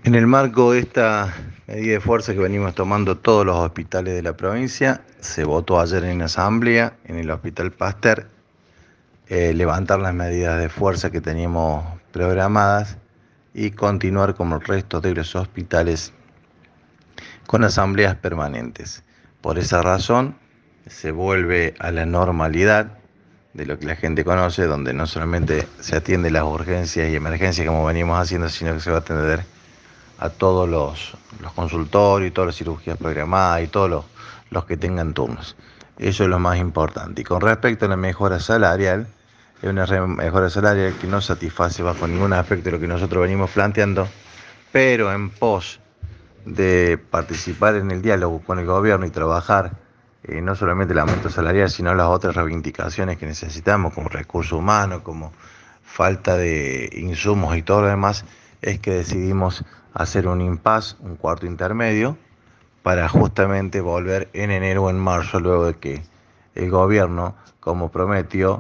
En el marco de esta medida de fuerza que venimos tomando todos los hospitales de la provincia, se votó ayer en asamblea, en el Hospital Pasteur, levantar las medidas de fuerza que teníamos programadas y continuar como el resto de los hospitales con asambleas permanentes. Por esa razón, se vuelve a la normalidad de lo que la gente conoce, donde no solamente se atiende las urgencias y emergencias como venimos haciendo, sino que se va a atender a todos los consultorios, todas las cirugías programadas y todos los que tengan turnos. Eso es lo más importante. Y con respecto a la mejora salarial, es una mejora salarial que no satisface bajo ningún aspecto de lo que nosotros venimos planteando, pero en pos de participar en el diálogo con el gobierno y trabajar no solamente el aumento salarial, sino las otras reivindicaciones que necesitamos, como recursos humanos, como falta de insumos y todo lo demás, es que decidimos hacer un impasse, un cuarto intermedio, para justamente volver en enero o en marzo, luego de que el gobierno, como prometió,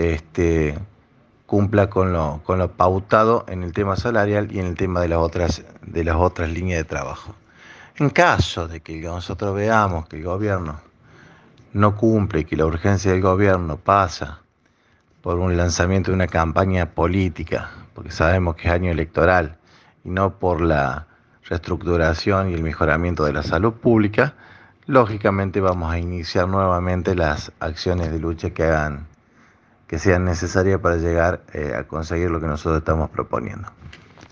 cumpla con lo pautado en el tema salarial y en el tema de las otras líneas de trabajo. En caso de que nosotros veamos que el gobierno no cumple y que la urgencia del gobierno pasa por un lanzamiento de una campaña política, porque sabemos que es año electoral, y no por la reestructuración y el mejoramiento de la salud pública, lógicamente vamos a iniciar nuevamente las acciones de lucha que sean necesarias para llegar a conseguir lo que nosotros estamos proponiendo.